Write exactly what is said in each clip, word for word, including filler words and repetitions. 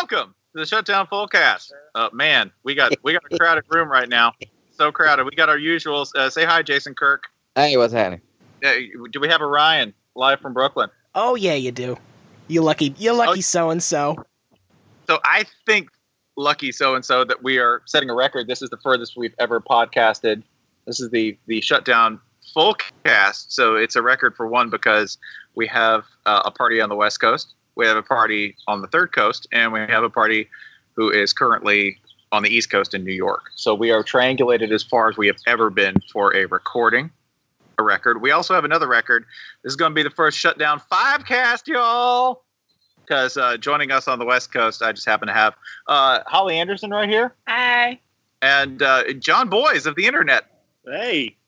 welcome to the Shutdown Fullcast. Uh, man, we got we got a crowded room right now. So crowded. We got our usuals. Uh, say hi, Jason Kirk. Hey, what's happening? Uh, do we have a Ryan live from Brooklyn? Oh yeah, you do. You lucky, you lucky so and so. So I think lucky so and so that we are setting a record. This is the furthest we've ever podcasted. This is the the Shutdown Fullcast. So it's a record for one because we have uh, a party on the West Coast. We have a party on the third coast, and we have a party who is currently on the East Coast in New York. So we are triangulated as far as we have ever been for a recording, a record. We also have another record. This is going to be the first Shutdown five cast, y'all. Because uh, joining us on the West Coast, I just happen to have uh, Holly Anderson right here. Hi. And uh, John Boys of the internet. Hey.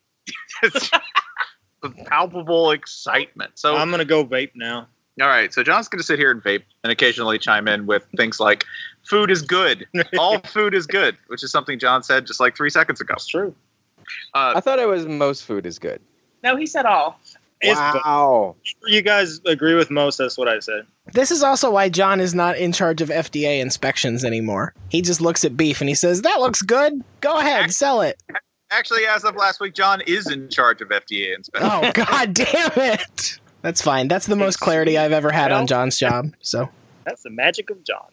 With palpable excitement. So I'm going to go vape now. All right, so John's going to sit here and vape and occasionally chime in with things like, food is good. All food is good, which is something John said just like three seconds ago. It's true. Uh, I thought it was most food is good. No, he said all. Wow. You guys agree with most, that's what I said. This is also why John is not in charge of F D A inspections anymore. He just looks at beef and he says, that looks good. Go ahead, sell it. Actually, as of last week, John is in charge of F D A inspections. Oh, God damn it. That's fine. That's the most clarity I've ever had on John's job. So That's the magic of John.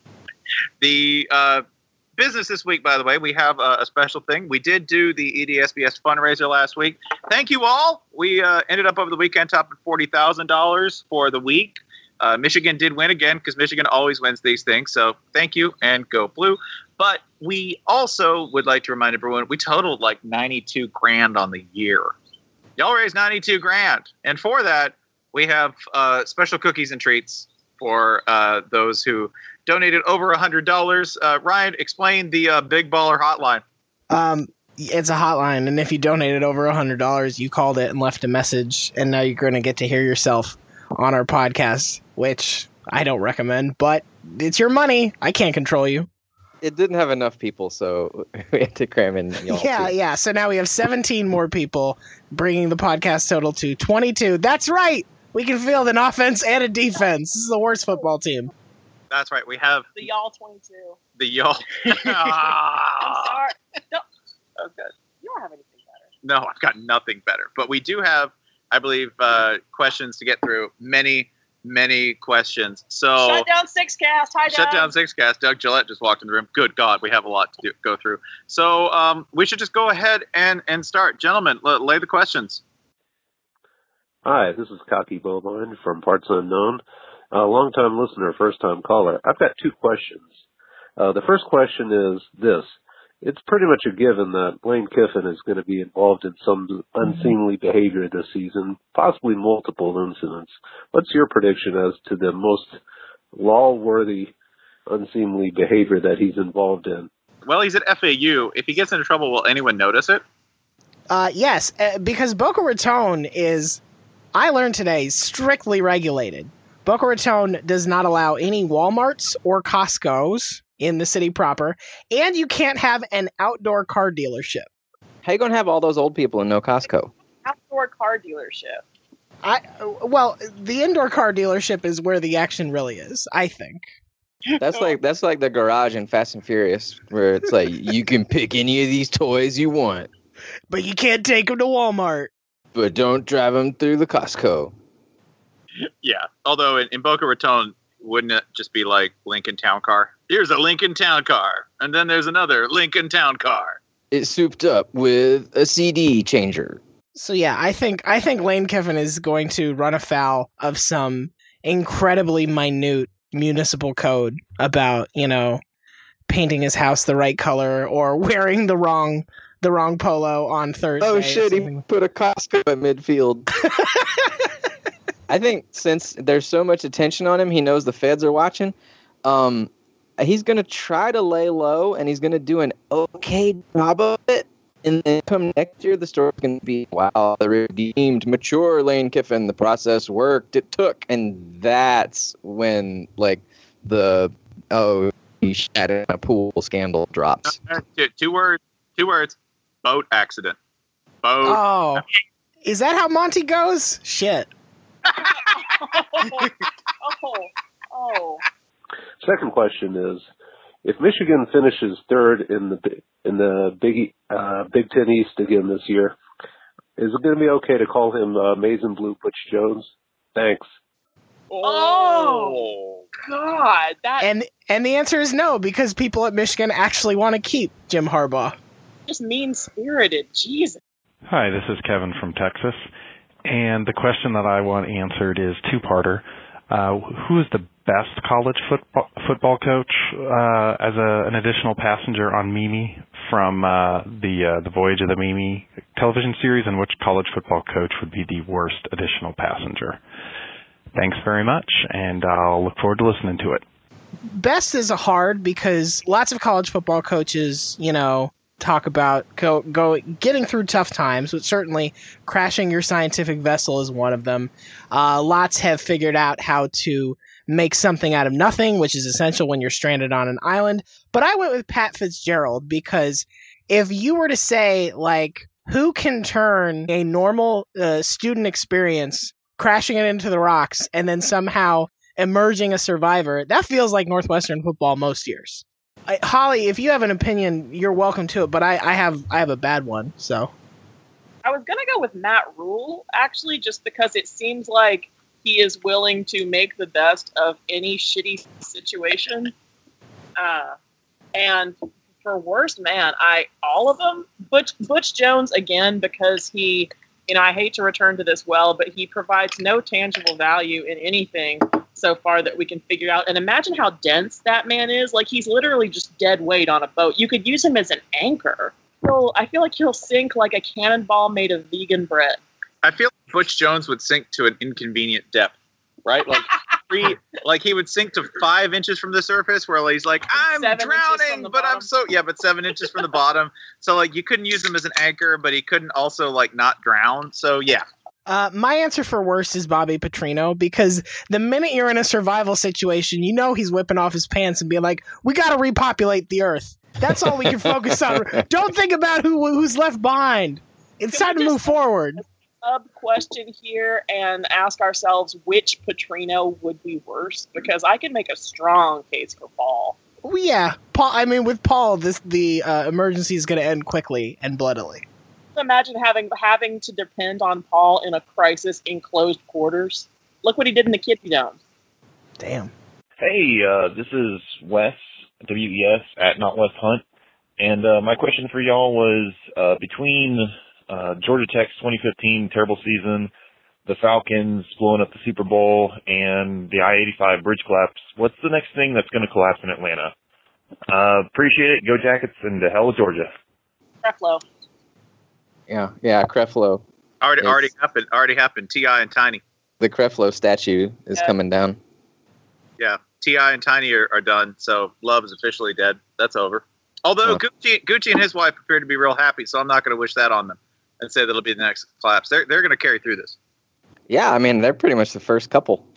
The uh, business this week, by the way, we have uh, a special thing. We did do the E D S B S fundraiser last week. Thank you all. We uh, ended up over the weekend topping forty thousand dollars for the week. Uh, Michigan did win again because Michigan always wins these things. So thank you and go blue. But we also would like to remind everyone we totaled like ninety-two grand on the year. Y'all raised ninety-two grand. And for that, we have uh, special cookies and treats for uh, those who donated over one hundred dollars. Uh, Ryan, explain the uh, Big Baller Hotline. um, it's a hotline, and if you donated over one hundred dollars, you called it and left a message, and now you're going to get to hear yourself on our podcast, which I don't recommend, but it's your money. I can't control you. It didn't have enough people, so we had to cram in y'all. Yeah, too. yeah. So now we have seventeen more people, bringing the podcast total to twenty-two. That's right. We can field an offense and a defense. This is the worst football team. That's right. We have The y'all twenty-two. the y'all. I'm Ah. sorry. No, Okay. you don't have anything better. No, I've got nothing better. But we do have, I believe, uh, questions to get through. Many, many questions. So Shut down six cast. Hi, Doug. Shut down six cast. Doug Gillette just walked in the room. Good God, we have a lot to do, go through. So um, we should just go ahead and, and start. Gentlemen, l- lay the questions. Hi, this is Cocky Bovine from Parts Unknown. A long-time listener, first-time caller. I've got two questions. Uh, the first question is this. It's pretty much a given that Lane Kiffin is going to be involved in some unseemly behavior this season, possibly multiple incidents. What's your prediction as to the most law-worthy unseemly behavior that he's involved in? Well, he's at F A U. If he gets into trouble, will anyone notice it? Uh, yes, uh, because Boca Raton is, I learned today, strictly regulated. Boca Raton does not allow any Walmarts or Costco's in the city proper, and you can't have an outdoor car dealership. How you gonna have all those old people and no Costco? Outdoor car dealership. I well, the indoor car dealership is where the action really is, I think. That's like that's like the garage in Fast and Furious, where it's like you can pick any of these toys you want, But you can't take them to Walmart. but don't drive them through the Costco. Yeah. Although in, in Boca Raton, wouldn't it just be like Lincoln Town Car? Here's a Lincoln Town Car. And then there's another Lincoln Town Car. It's souped up with a C D changer. So yeah, I think I think Lane Kiffin is going to run afoul of some incredibly minute municipal code about, you know, painting his house the right color or wearing the wrong the wrong polo on Thursday. Oh or shit, he something. put a Costco at midfield. I think since there's so much attention on him, he knows the feds are watching. Um, he's going to try to lay low, and he's going to do an okay job of it. And then come next year, the story's going to be, wow, the redeemed, mature Lane Kiffin, the process worked, it took. And that's when, like, the, oh, he shat in a pool scandal drops. Two, two words. Two words. Boat accident. Boat. Oh. Is that how Monty goes? Shit. oh, oh, oh. Second question is, if Michigan finishes third in the in the Big uh, Big Ten East again this year, is it going to be okay to call him uh, Maize and Blue Butch Jones? Thanks. Oh, God. That And and the answer is no, because people at Michigan actually want to keep Jim Harbaugh. just mean-spirited. Jesus. Hi, this is Kevin from Texas, and the question that I want answered is two-parter. Uh, who is the best college football football coach uh, as a, an additional passenger on Mimi from uh, the uh, the Voyage of the Mimi television series, and which college football coach would be the worst additional passenger? Thanks very much, and I'll look forward to listening to it. Best is a hard because lots of college football coaches, you know, talk about go, go getting through tough times, but certainly crashing your scientific vessel is one of them. Uh, lots have figured out how to make something out of nothing, which is essential when you're stranded on an island. But I went with Pat Fitzgerald because if you were to say, like, who can turn a normal uh, student experience, crashing it into the rocks, and then somehow emerging a survivor, that feels like Northwestern football most years. I, Holly, if you have an opinion, you're welcome to it, but I, I have I have a bad one, so. I was going to go with Matt Rule, actually, just because it seems like he is willing to make the best of any shitty situation. Uh, and for worst, man, I all of them. Butch, Butch Jones, again, because he, you know, I hate to return to this well, but he provides no tangible value in anything so far that we can figure out. And imagine how dense that man is. Like, he's literally just dead weight on a boat. You could use him as an anchor. So I feel like he'll sink like a cannonball made of vegan bread. I feel like Butch Jones would sink to an inconvenient depth, right? Like three, like he would sink to five inches from the surface, where he's like, "I'm Seven inches from drowning, the but I'm bottom. so yeah, but seven inches from the bottom." So like you couldn't use him as an anchor, but he couldn't also like not drown. So yeah, Uh, my answer for worst is Bobby Petrino, because the minute you're in a survival situation, you know he's whipping off his pants and being like, we got to repopulate the earth. That's all we can focus on. Don't think about who who's left behind. It's Can time we to just- move forward. Sub question here and ask ourselves which Petrino would be worse, because I can make a strong case for Paul. Well, yeah, Paul. I mean, with Paul, this the uh, emergency is going to end quickly and bloodily. Imagine having having to depend on Paul in a crisis in closed quarters. Look what he did in the Kiddie Dome. Damn. Hey, uh, this is Wes, W E S, at Not Wes Hunt. And uh, my question for y'all was, uh, between uh, Georgia Tech's twenty fifteen terrible season, the Falcons blowing up the Super Bowl, and the I eighty-five bridge collapse, what's the next thing that's going to collapse in Atlanta? Uh, appreciate it. Go Jackets, and to hell with Georgia. Creflo. Yeah, yeah, Creflo. already It's- already happened. Already happened. T I and Tiny. The Creflo statue is Yeah. coming down. Yeah, T I and Tiny are, are done. So Love is officially dead. That's over. Although Oh. Gucci, Gucci and his wife appear to be real happy, so I'm not going to wish that on them and say that'll be the next collapse. They're they're going to carry through this. Yeah, I mean, they're pretty much the first couple.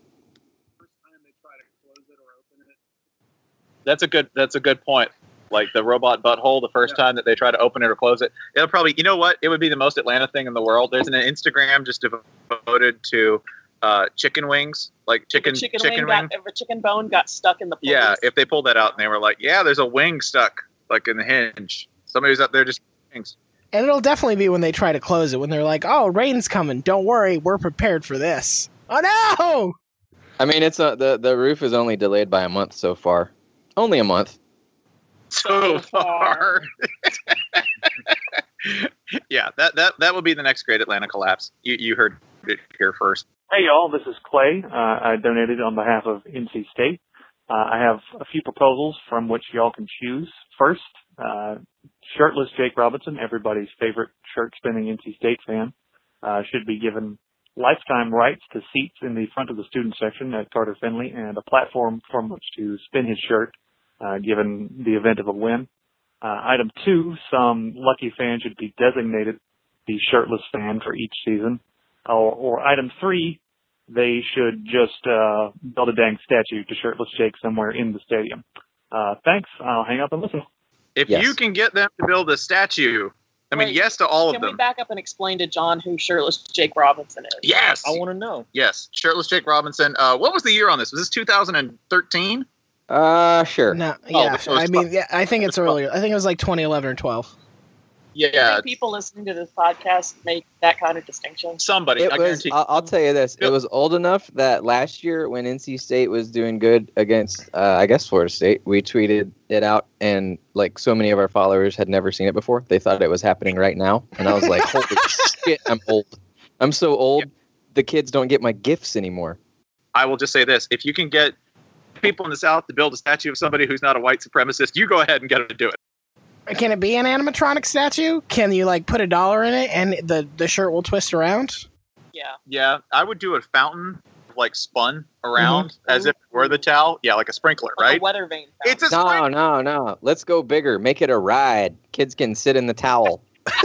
That's a good. That's a good point. Like the robot butthole, the first time that they try to open it or close it, it'll probably. You know what? It would be the most Atlanta thing in the world. There's an Instagram just devoted to uh, chicken wings, like chicken If a chicken, chicken wing wing. got, if a chicken bone got stuck in the place. Yeah, if they pulled that out and they were like, "Yeah, there's a wing stuck like in the hinge." Somebody was up there just wings. And it'll definitely be when they try to close it, when they're like, oh, rain's coming. Don't worry, we're prepared for this. Oh, no! I mean, it's a, the the roof is only delayed by a month so far. Only a month. So far. Yeah, that that that will be the next great Atlanta collapse. You you heard it here first. Hey y'all, this is Clay. Uh, I donated on behalf of N C State. Uh, I have a few proposals from which y'all can choose. First, uh, shirtless Jake Robinson, everybody's favorite shirt-spinning N C State fan, uh, should be given lifetime rights to seats in the front of the student section at Carter Finley and a platform from which to spin his shirt, uh, given the event of a win. Uh, item two, some lucky fan should be designated the shirtless fan for each season. Or, or item three, they should just uh, build a dang statue to shirtless Jake somewhere in the stadium. Uh, thanks. I'll hang up and listen. If Yes. you can get them to build a statue, I mean, Wait, yes to all of Can we them. back up and explain to John who shirtless Jake Robinson is? Yes, I want to know. yes. Shirtless Jake Robinson. Uh, what was the year on this? Was this two thousand thirteen? Uh, sure. No, Oh, yeah. it was I mean, fun. yeah, I think it's It was fun. earlier. I think it was like twenty eleven or twelve. Yeah, I think people listening to this podcast make that kind of distinction. somebody. It I was. guarantee. I'll, I'll tell you this. It Yep. was old enough that last year when N C State was doing good against, uh, I guess Florida State, we tweeted it out, and like so many of our followers had never seen it before. They thought it was happening right now, and I was like, "Holy shit! I'm old. I'm so old. Yep. The kids don't get my gifts anymore." I will just say this: if you can get people in the South to build a statue of somebody who's not a white supremacist, you go ahead and get them to do it. Can it be an animatronic statue? Can you like put a dollar in it and the, the shirt will twist around? Yeah. Yeah, I would do a fountain like spun around Mm-hmm. as if it were the towel. Yeah, like a sprinkler, Like right? a weather vane. It's a No, sprinkler. no, no. Let's go bigger. Make it a ride. Kids can sit in the towel.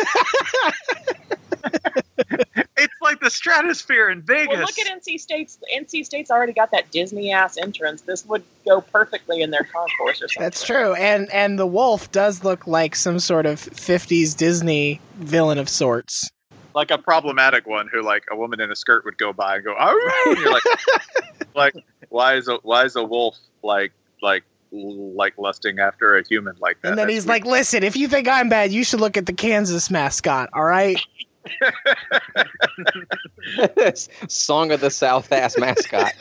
It's like the stratosphere in Vegas. Well, look at N C State's. N C State's already got that Disney ass entrance. This would go perfectly in their concourse or something. That's true. And and the wolf does look like some sort of fifties Disney villain of sorts. Like a problematic one who, like, a woman in a skirt would go by and go, "Oh," and you're like, like, why is a why is a wolf like like like lusting after a human like that? And then That's he's weird. like, "Listen, if you think I'm bad, you should look at the Kansas mascot, all right?" Song of the South ass mascot.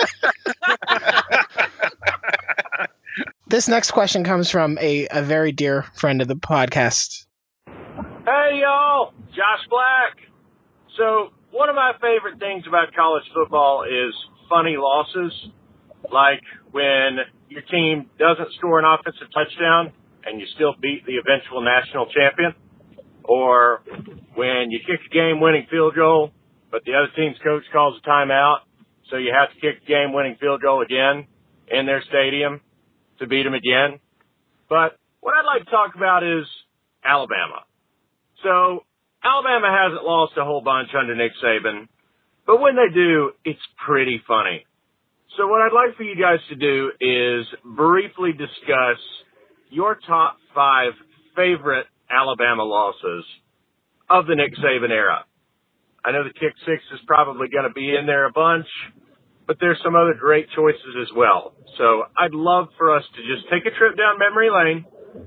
This next question comes from a, a very dear friend of the podcast. Hey, y'all. Josh Black. So, one of my favorite things about college football is funny losses. Like when your team doesn't score an offensive touchdown and you still beat the eventual national champion. Or when you kick a game-winning field goal, but the other team's coach calls a timeout, so you have to kick a game-winning field goal again in their stadium to beat them again. But what I'd like to talk about is Alabama. So Alabama hasn't lost a whole bunch under Nick Saban, but when they do, it's pretty funny. So what I'd like for you guys to do is briefly discuss your top five favorite Alabama losses of the Nick Saban era. I know the kick six is probably going to be in there a bunch, but there's some other great choices as well. So I'd love for us to just take a trip down memory lane.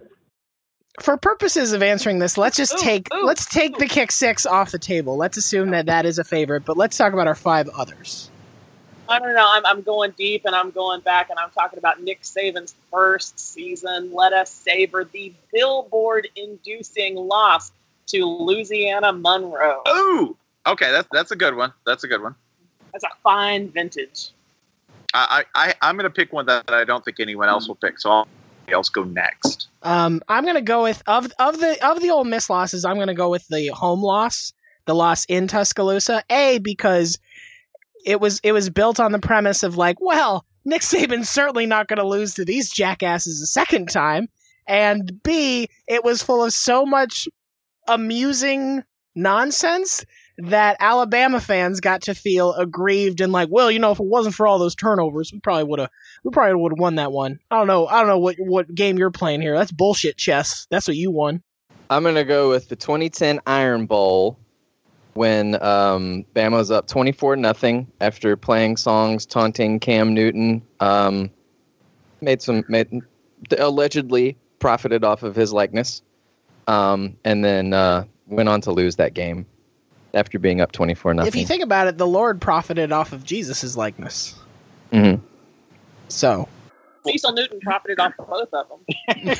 For purposes of answering this, let's just Ooh, take ooh, let's take the kick six off the table. Let's assume that that is a favorite, but let's talk about our five others. I don't know. I'm, I'm going deep and I'm going back and I'm talking about Nick Saban's first season. Let us savor the billboard-inducing loss to Louisiana Monroe. Ooh, okay, that's that's a good one. That's a good one. That's a fine vintage. I, I, I I'm gonna pick one that I don't think anyone else will pick, so I'll else go next. Um, I'm gonna go with of of the of the Ole Miss losses. I'm gonna go with the home loss, the loss in Tuscaloosa. A, because it was it was built on the premise of like, well, Nick Saban's certainly not going to lose to these jackasses a second time, and B, it was full of so much amusing nonsense that Alabama fans got to feel aggrieved and like, well, you know, if it wasn't for all those turnovers, we probably would have we probably would have won that one. I don't know. I don't know what what game you're playing here. That's bullshit chess. That's what you won. I'm going to go with the twenty ten Iron Bowl when um, Bama was up twenty-four nothing after playing songs taunting Cam Newton. Um, made some made, allegedly profited off of his likeness, um, and then uh, went on to lose that game after being up twenty-four nothing. If you think about it, the Lord profited off of Jesus' likeness. Mm-hmm. So Cecil Newton profited off of both of them.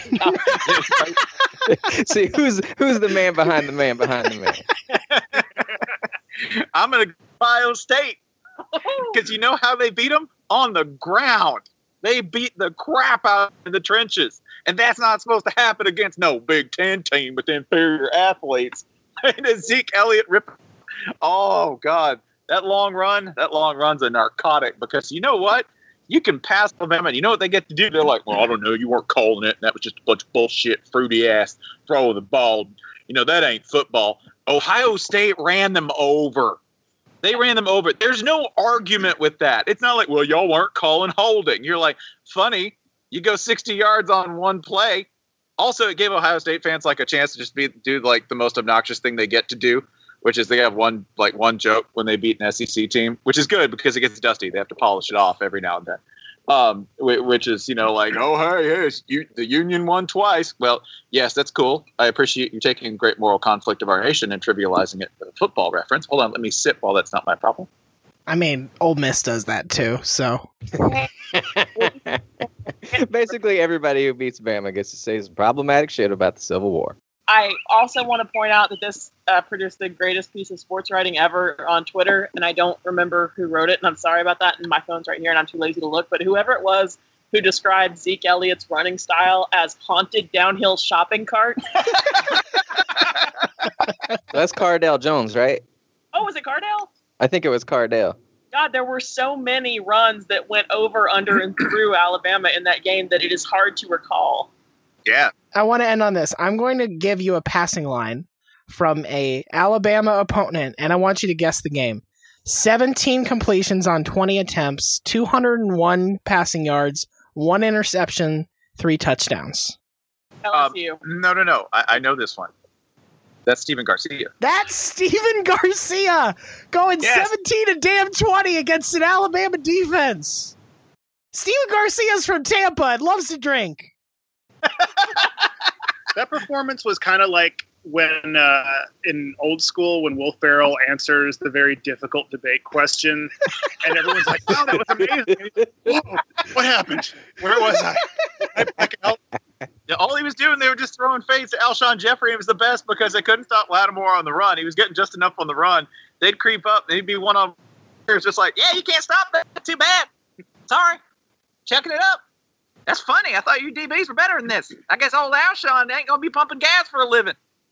see who's who's the man behind the man behind the man. I'm gonna go Ohio State because you know how they beat them on the ground. They beat the crap out in the trenches, and that's not supposed to happen against no Big Ten team with inferior athletes. And Zeke Elliott rip. Oh God, that long run, that long run's a narcotic because you know what? You can pass Alabama, and you know what they get to do? They're like, well, I don't know, you weren't calling it, and that was just a bunch of bullshit, fruity ass throw of the ball. You know, that ain't football. Ohio State ran them over. They ran them over. There's no argument with that. It's not like, well, y'all weren't calling holding. You're like, funny, you go sixty yards on one play. Also, it gave Ohio State fans like a chance to just be do like the most obnoxious thing they get to do, which is they have one like one joke when they beat an S E C team, which is good because it gets dusty. They have to polish it off every now and then. Um, whi- which is, you know, like, oh, hey, hey, it's you, the Union won twice. Well, yes, that's cool. I appreciate you taking great moral conflict of our nation and trivializing it for the football reference. Hold on, let me sip while that's not my problem. I mean, Ole Miss does that too, so. Basically, everybody who beats Bama gets to say some problematic shit about the Civil War. I also want to point out that this uh, produced the greatest piece of sports writing ever on Twitter, and I don't remember who wrote it, and I'm sorry about that, and my phone's right here, and I'm too lazy to look, but whoever it was who described Zeke Elliott's running style as haunted downhill shopping cart. That's Cardale Jones, right? Oh, was it Cardale? I think it was Cardale. God, there were so many runs that went over, under, and through Alabama in that game that it is hard to recall. Yeah. I want to end on this. I'm going to give you a passing line from a Alabama opponent, and I want you to guess the game. seventeen completions on twenty attempts, two hundred one passing yards, one interception, three touchdowns. L S U. Um, no, no, no. I, I know this one. That's Steven Garcia. That's Steven Garcia going Yes. seventeen to damn twenty against an Alabama defense. Steven Garcia's from Tampa and loves to drink. That performance was kind of like when uh, in old school when Will Ferrell answers the very difficult debate question, and everyone's like, "Wow, that was amazing! Whoa, what happened? Where was I? I back out?" Yeah, all he was doing, they were just throwing fades to Alshon Jeffrey. It was the best because they couldn't stop Lattimore on the run. He was getting just enough on the run. They'd creep up. They'd be one on. It was just like, yeah, you can't stop that. Too bad. Sorry. Checking it up. That's funny. I thought you D Bs were better than this. I guess old Alshon ain't going to be pumping gas for a living.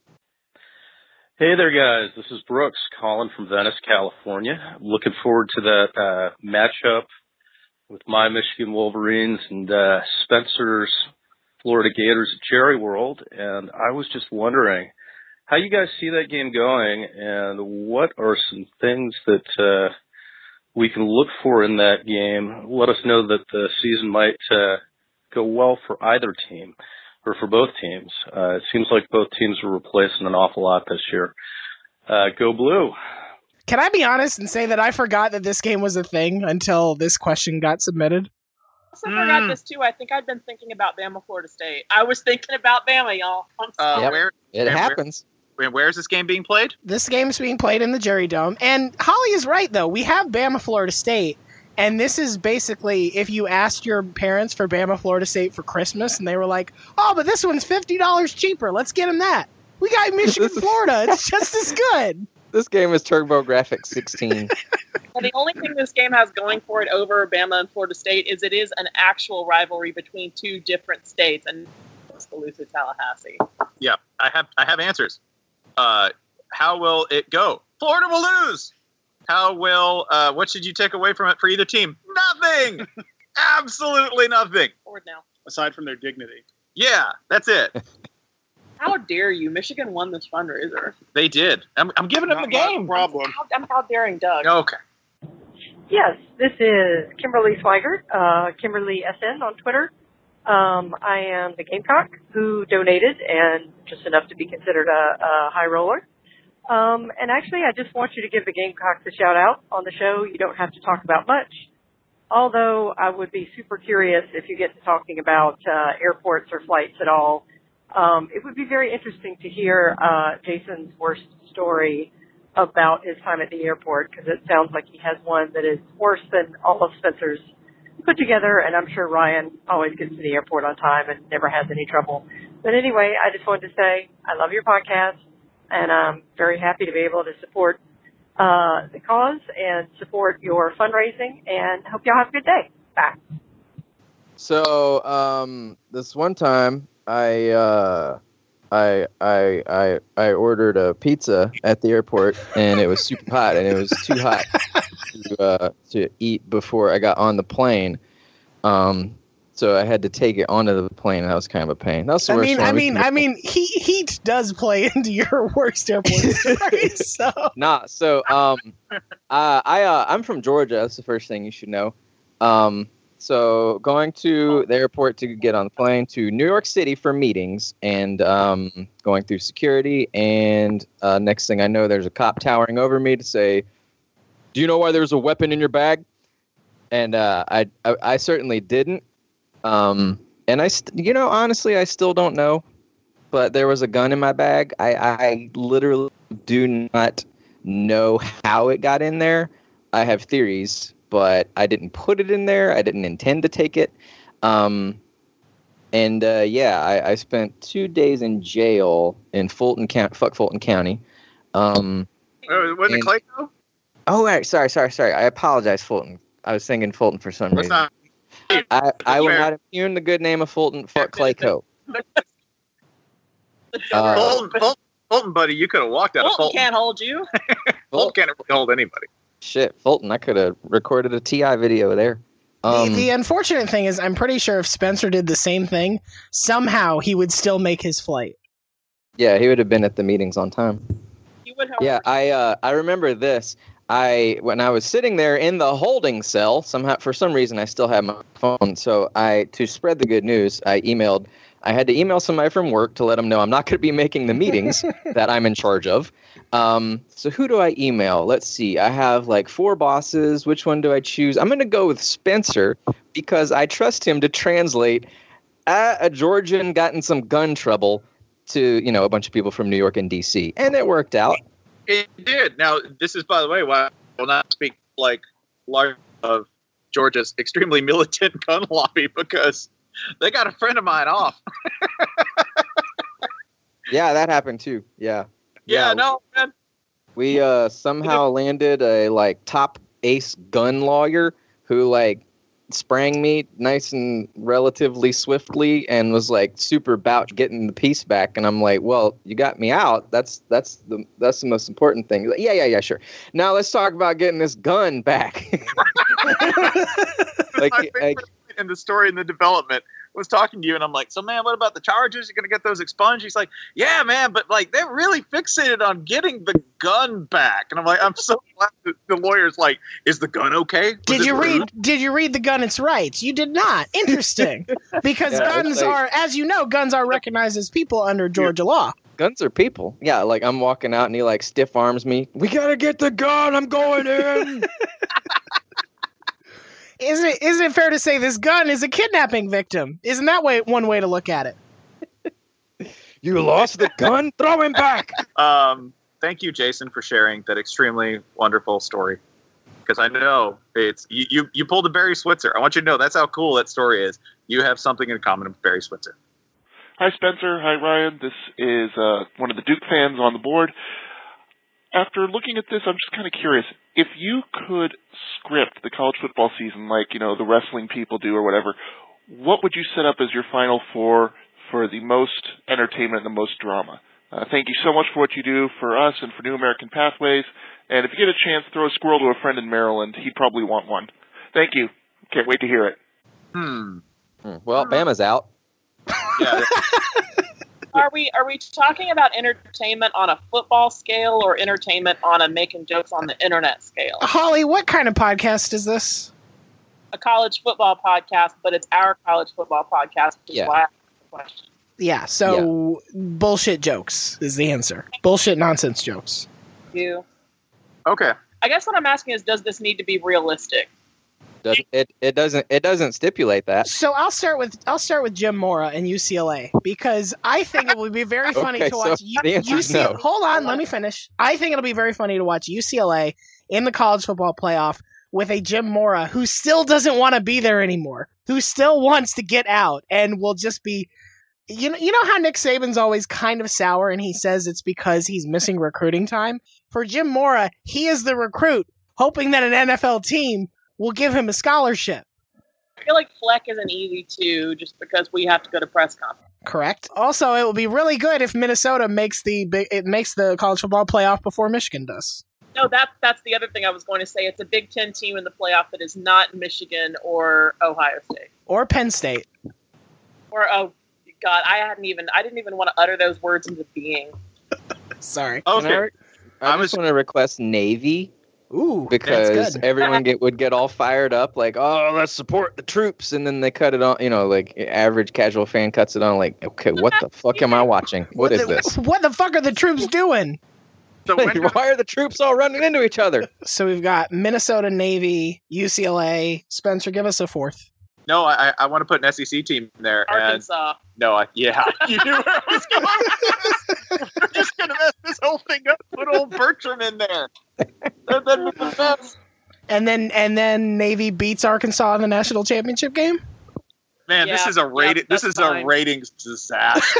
Hey there, guys. This is Brooks calling from Venice, California. Looking forward to that uh, matchup with my Michigan Wolverines and uh, Spencer's Florida Gators at Cherry World. And I was just wondering how you guys see that game going and what are some things that uh, we can look for in that game. Let us know that the season might uh, go well for either team. Or for both teams. Uh, it seems like both teams are replacing an awful lot this year. Uh, go Blue. Can I be honest and say that I forgot that this game was a thing until this question got submitted? I also forgot this too. I think I'd been thinking about Bama, Florida State. I was thinking about Bama, y'all. I'm Uh, sorry. where, It and happens. Where, where is this game being played? This game's being played in the Jerry Dome. And Holly is right, though. We have Bama, Florida State. And this is basically if you asked your parents for Bama, Florida State for Christmas, and they were like, oh, but this one's fifty dollars cheaper. Let's get them that. We got Michigan, Florida. It's just as good. This game is TurboGrafx sixteen. Well, the only thing this game has going for it over Bama and Florida State is it is an actual rivalry between two different states, and Tuscaloosa, Tallahassee. Yeah, I have I have answers. Uh, how will it go? Florida will lose. How will, uh, what should you take away from it for either team? Nothing! Absolutely nothing. Forward now. Aside from their dignity. Yeah, that's it. How dare you? Michigan won this fundraiser. They did. I'm, I'm giving them Not the my game. problem. How, I'm how daring Doug. Okay. Yes, this is Kimberly Swigert, uh, Kimberly S N on Twitter. Um, I am the Gamecock who donated, and just enough to be considered a, a high roller. Um, and actually, I just want you to give the Gamecocks a shout out on the show. You don't have to talk about much. Although I would be super curious if you get to talking about uh, airports or flights at all. Um, it would be very interesting to hear uh, Jason's worst story about his time at the airport, because it sounds like he has one that is worse than all of Spencer's put together, and I'm sure Ryan always gets to the airport on time and never has any trouble. But anyway, I just wanted to say I love your podcast, and I'm very happy to be able to support uh, the cause and support your fundraising, and hope y'all have a good day. Bye. So, um, this one time, I, uh, I, I, I, I ordered a pizza at the airport, and it was super hot, and it was too hot to, uh, to eat before I got on the plane. Um, so I had to take it onto the plane, and that was kind of a pain. That's the I worst mean, one. I We mean, can- I mean, heat heat does play into your worst airport stories. So Nah, so um, uh, I uh, I'm from Georgia. That's the first thing you should know. Um, so going to the airport to get on the plane to New York City for meetings, and um, going through security, and uh, next thing I know, there's a cop towering over me to say, "Do you know why there's a weapon in your bag?" and uh, I, I I certainly didn't. Um, and I, st- you know, honestly, I still don't know. But there was a gun in my bag. I, I literally do not know how it got in there. I have theories, but I didn't put it in there. I didn't intend to take it. Um, and uh, yeah, I, I spent two days in jail in Fulton County. Fuck Fulton County. Um, oh, wasn't it Clayco? Oh, right. Sorry, sorry, sorry. I apologize, Fulton. I was thinking Fulton for some reason. Not, I, I will not impugn the good name of Fulton. Fuck Clayco. Uh, Fulton, Fulton, Fulton, buddy, you could have walked out Fulton of Fulton. can't hold you. Fulton can't really hold anybody. Shit, Fulton, I could have recorded a T I video there. Um, the, the unfortunate thing is, I'm pretty sure if Spencer did the same thing, somehow he would still make his flight. Yeah, he would have been at the meetings on time. He would have. Yeah, I uh, I remember this. I when I was sitting there in the holding cell, somehow for some reason I still had my phone. So I to spread the good news, I emailed. I had to email somebody from work to let them know I'm not going to be making the meetings that I'm in charge of. Um, so who do I email? Let's see. I have like four bosses. Which one do I choose? I'm going to go with Spencer because I trust him to translate uh, a Georgian got in some gun trouble to, you know, a bunch of people from New York and D C. And it worked out. It did. Now, this is, by the way, why I will not speak like large of Georgia's extremely militant gun lobby because they got a friend of mine off. Yeah, that happened too. Yeah. Yeah, Yeah. no, man. We uh, somehow landed a like top ace gun lawyer who like sprang me nice and relatively swiftly and was like super about getting the peace back. And I'm like, well, you got me out. That's that's the that's the most important thing. He's like, yeah, yeah, yeah, sure. Now let's talk about getting this gun back. like, My favorite like point in the story in the development was talking to you, and I'm like, so man, what about the charges? You're gonna get those expunged? He's like, yeah, man, but like they're really fixated on getting the gun back. And I'm like, I'm so glad that the lawyer's like, is the gun okay? Was Did it you read? rude? Did you read the gun? Its rights. You did not. Interesting, because Yeah, it's guns like- are, as you know, guns are recognized as people under Georgia law. guns are people. Yeah, like I'm walking out and he like stiff arms me. We gotta get the gun. I'm going in. Isn't it? Isn't it fair to say this gun is a kidnapping victim? Isn't that way one way to look at it? You lost the gun. Throw him back. Um, thank you, Jason, for sharing that extremely wonderful story. Because I know it's you, you. You pulled a Barry Switzer. I want you to know that's how cool that story is. You have something in common with Barry Switzer. Hi, Spencer. Hi, Ryan. This is uh, one of the Duke fans on the board. After looking at this, I'm just kind of curious. If you could script the college football season like, you know, the wrestling people do or whatever, what would you set up as your Final Four for the most entertainment and the most drama? Uh, thank you so much for what you do for us and for New American Pathways. And if you get a chance, throw a squirrel to a friend in Maryland. He'd probably want one. Thank you. Can't wait to hear it. Hmm. Well, Bama's out. Yeah. Are we are we talking about entertainment on a football scale or entertainment on a making jokes on the internet scale? Holly, what kind of podcast is this? A college football podcast, but it's our college football podcast, which is Yeah. why I asked the question. Yeah, so bullshit jokes is the answer. Bullshit nonsense jokes. You. Okay. I guess what I'm asking is, does this need to be realistic? Does, it it doesn't it doesn't stipulate that. So I'll start with I'll start with Jim Mora and U C L A because I think it would be very funny Okay, to so watch the answer is U C L A. no. Hold on, let me finish. I think it'll be very funny to watch U C L A in the college football playoff with a Jim Mora who still doesn't want to be there anymore, who still wants to get out and will just be. You know, you know how Nick Saban's always kind of sour and he says it's because he's missing recruiting time? For Jim Mora, he is the recruit, hoping that an N F L team will give him a scholarship. I feel like Fleck isn't easy to just because we have to go to press conference. Correct. Also, it will be really good if Minnesota makes the big, it makes the college football playoff before Michigan does. No, that that's the other thing I was going to say. It's a Big Ten team in the playoff that is not Michigan or Ohio State. Or Penn State. Or, oh, God, I hadn't even, I didn't even want to utter those words into being. Sorry. Can I, I just want to request Navy. Ooh, because that's good. everyone get would get all fired up like, oh, let's support the troops, and then they cut it on. You know, like average casual fan cuts it on like, okay, what the fuck am I watching? What is the, this? What the fuck are the troops doing? So when Why are the troops all running into each other? So we've got Minnesota, Navy, U C L A. Spencer, give us a fourth. No, I, I want to put an S E C team in there. Arkansas. And, no, I, yeah, you knew where I was going with this. We're just going to mess this whole thing up. Put old Bertram in there. That, that'd be the best. And then and then Navy beats Arkansas in the national championship game? Man, Yeah, this is a rating. yeah, this is that's a ratings disaster.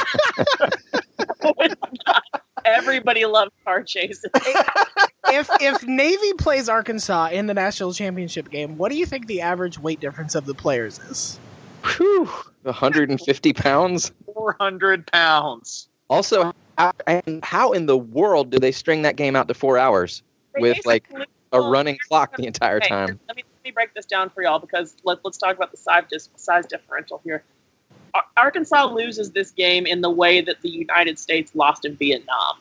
Oh my God. Everybody loves car chases. if if Navy plays Arkansas in the national championship game, what do you think the average weight difference of the players is? Whew, one hundred fifty pounds. Four hundred pounds. Also, how, and how in the world do they string that game out to four hours They with like basically- a running clock the entire Okay, time? Let me, let me break this down for y'all because let, let's talk about the size, dis- size differential here. Ar- Arkansas loses this game in the way that the United States lost in Vietnam.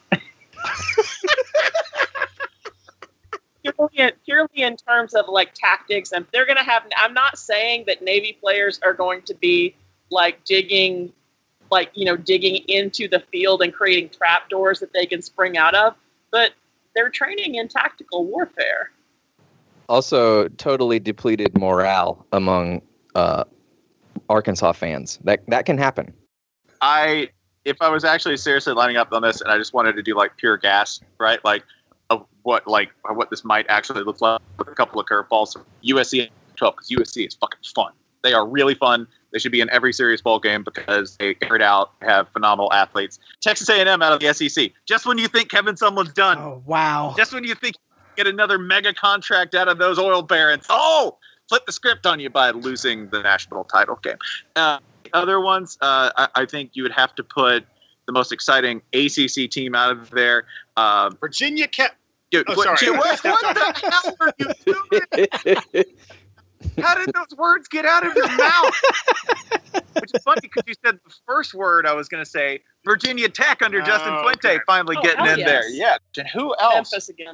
purely, in, purely in terms of like tactics, and they're going to have. I'm not saying that Navy players are going to be like digging, like you know, digging into the field and creating trapdoors that they can spring out of, but they're training in tactical warfare. Also, totally depleted morale among uh, Arkansas fans. That that can happen. I, if I was actually seriously lining up on this, and I just wanted to do like pure gas, right? Like, of what like what this might actually look like with a couple of curveballs. U S C twelve, because U S C is fucking fun. They are really fun. They should be in every serious ball game because they air it out, have phenomenal athletes. Texas A and M out of the S E C. Just when you think Kevin Sumlin's done. Oh, wow. Just when you think you get another mega contract out of those oil barons. Oh, flip the script on you by losing the national title game. Uh, other ones, uh, I, I think you would have to put the most exciting A C C team out of there. Uh, Virginia kept. Dude, Oh, what, sorry. what, what the hell are you doing? How did those words get out of your mouth? Which is funny because you said the first word I was going to say, Virginia Tech under Oh, Justin Fuente okay. finally Oh, getting hell in yes. there. Yeah. And who else? Memphis again.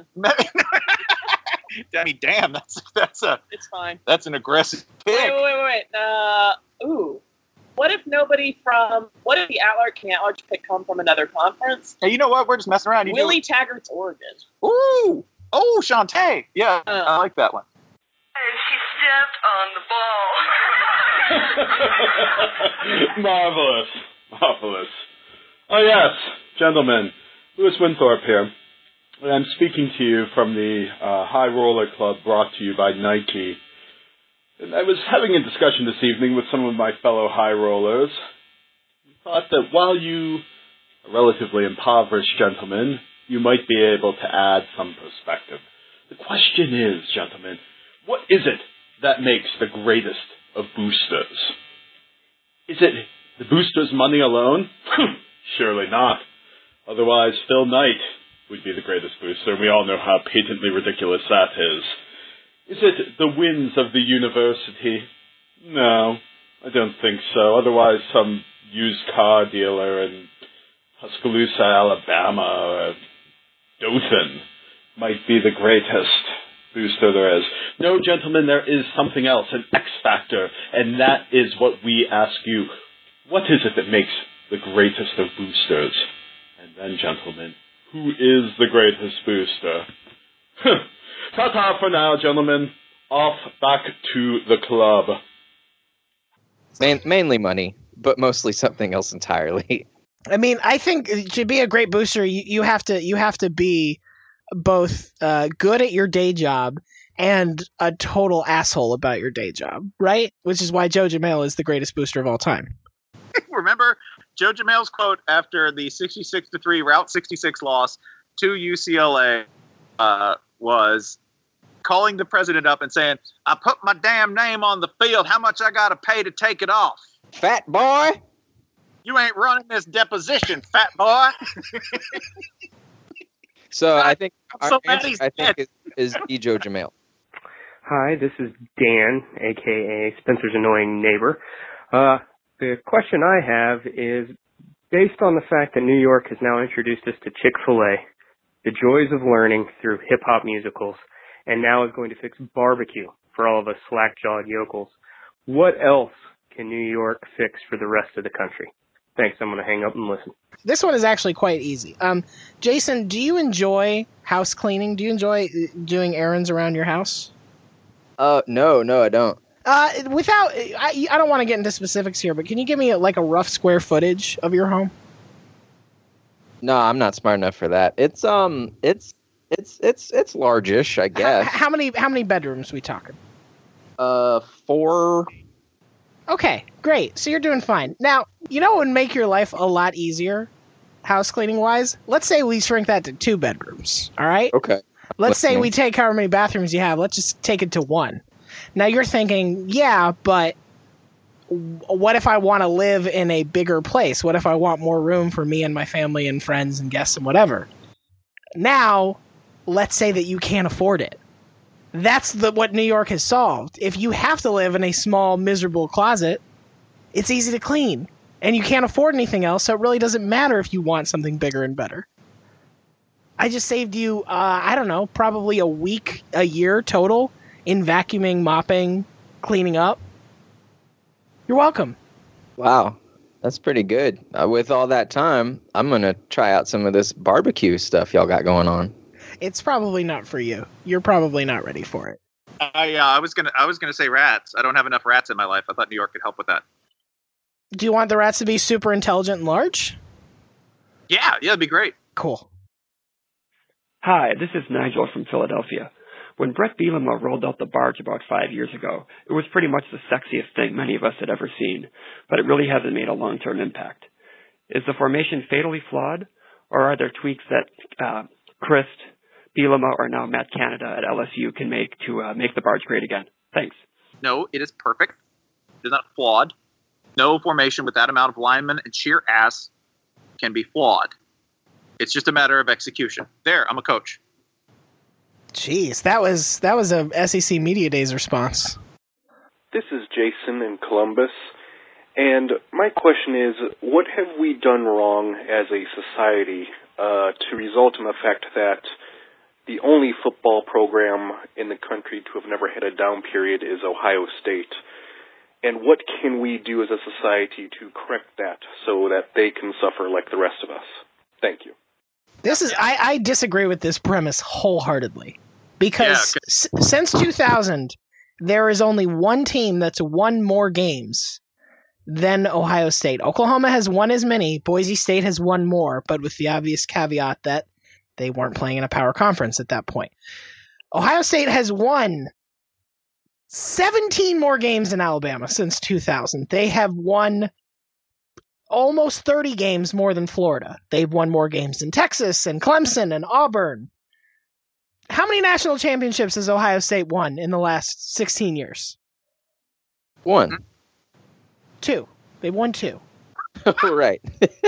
I mean, damn, that's that's a It's fine. that's an aggressive pick. Wait, wait, wait, wait. Uh, ooh. What if nobody from, what if the Outlark King Outlark pick come from another conference? Hey, you know what? We're just messing around. You do Willie Taggart's Oregon. Ooh. Oh, Shantae. Yeah, Uh. I like that one. And she stepped on the ball. Marvelous. Marvelous. Oh, yes, gentlemen. Louis Winthorpe here. And I'm speaking to you from the uh, High Roller Club brought to you by Nike. And I was having a discussion this evening with some of my fellow high rollers. We thought that while you are relatively impoverished gentlemen, you might be able to add some perspective. The question is, gentlemen, what is it that makes the greatest of boosters? Is it the boosters' money alone? Surely not. Otherwise, Phil Knight would be the greatest booster, and we all know how patently ridiculous that is. Is it the wins of the university? No, I don't think so. Otherwise, some used car dealer in Tuscaloosa, Alabama, or Dothan might be the greatest booster there is. No, gentlemen, there is something else, an X factor, and that is what we ask you. What is it that makes the greatest of boosters? And then, gentlemen, who is the greatest booster? Ta-ta for now, gentlemen. Off back to the club. Man, mainly money, but mostly something else entirely. I mean, I think to be a great booster, you, you have to you have to be both uh, good at your day job and a total asshole about your day job, right? Which is why Joe Jamel is the greatest booster of all time. Remember Joe Jamel's quote after the sixty-six to three Route sixty-six loss to U C L A uh, was calling the president up and saying, "I put my damn name on the field. How much I got to pay to take it off? Fat boy? You ain't running this deposition, fat boy." So I think our so mad answer, he's I think dead. is, is E. Joe Jamel. Hi, this is Dan, a k a. Spencer's annoying neighbor. Uh, the question I have is, based on the fact that New York has now introduced us to Chick-fil-A, the joys of learning through hip-hop musicals, and now is going to fix barbecue for all of us slack-jawed yokels, what else can New York fix for the rest of the country? Thanks. I'm going to hang up and listen. This one is actually quite easy. Um, Jason, do you enjoy house cleaning? Do you enjoy doing errands around your house? Uh, no, no, I don't. Uh, without, I, I don't want to get into specifics here, but can you give me like a rough square footage of your home? No, I'm not smart enough for that. It's um, it's it's it's it's largish, I guess. How, how many how many bedrooms we talking? Uh, four. Okay, great. So you're doing fine. Now, you know what would make your life a lot easier, house cleaning wise? Let's say we shrink that to two bedrooms. All right. Okay. Let's say Listening. we take however many bathrooms you have. Let's just take it to one. Now you're thinking, yeah, but what if I want to live in a bigger place? What if I want more room for me and my family and friends and guests and whatever? Now, let's say that you can't afford it. That's the what New York has solved. If you have to live in a small, miserable closet, it's easy to clean. And you can't afford anything else, so it really doesn't matter if you want something bigger and better. I just saved you, uh, I don't know, probably a week, a year total in vacuuming, mopping, cleaning up. You're welcome. Wow, that's pretty good. Uh, with all that time, I'm gonna try out some of this barbecue stuff y'all got going on. It's probably not for you. You're probably not ready for it. I uh, I was gonna I was gonna say rats. I don't have enough rats in my life. I thought New York could help with that. Do you want the rats to be super intelligent and large? Yeah, yeah, it'd be great. Cool. Hi, this is Nigel from Philadelphia. When Brett Bielema rolled out the barge about five years ago, it was pretty much the sexiest thing many of us had ever seen, but it really hasn't made a long-term impact. Is the formation fatally flawed, or are there tweaks that uh, Christ, Bielema, or now Matt Canada at L S U can make to uh, make the barge great again? Thanks. No, it is perfect. It is not flawed. No formation with that amount of linemen and sheer ass can be flawed. It's just a matter of execution. There, I'm a coach. Jeez, that was that was a S E C Media Days response. This is Jason in Columbus, and my question is, what have we done wrong as a society uh, to result in the fact that the only football program in the country to have never had a down period is Ohio State? And what can we do as a society to correct that so that they can suffer like the rest of us? Thank you. This is I, I disagree with this premise wholeheartedly because Yeah, s- since two thousand there is only one team that's won more games than Ohio State. Oklahoma has won as many, Boise State has won more, but with the obvious caveat that they weren't playing in a power conference at that point. Ohio State has won seventeen more games than Alabama since two thousand. They have won almost thirty games more than Florida. They've won more games than Texas and Clemson and Auburn. How many national championships has Ohio State won in the last sixteen years? One. Two. They won two. Right.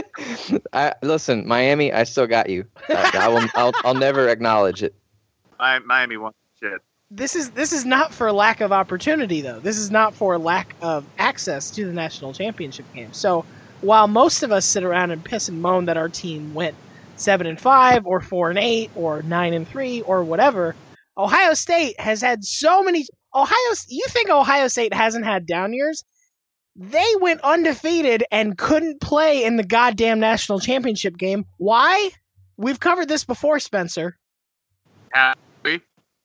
I listen, Miami. I still got you. I, I will. I'll, I'll never acknowledge it. Mi- Miami won shit. This is this is not for lack of opportunity, though. This is not for lack of access to the national championship game. So while most of us sit around and piss and moan that our team went seven and five, or four and eight, or nine and three, or whatever, Ohio State has had so many. Ohio, you think Ohio State hasn't had down years? They went undefeated and couldn't play in the goddamn national championship game. Why? We've covered this before, Spencer. Happy?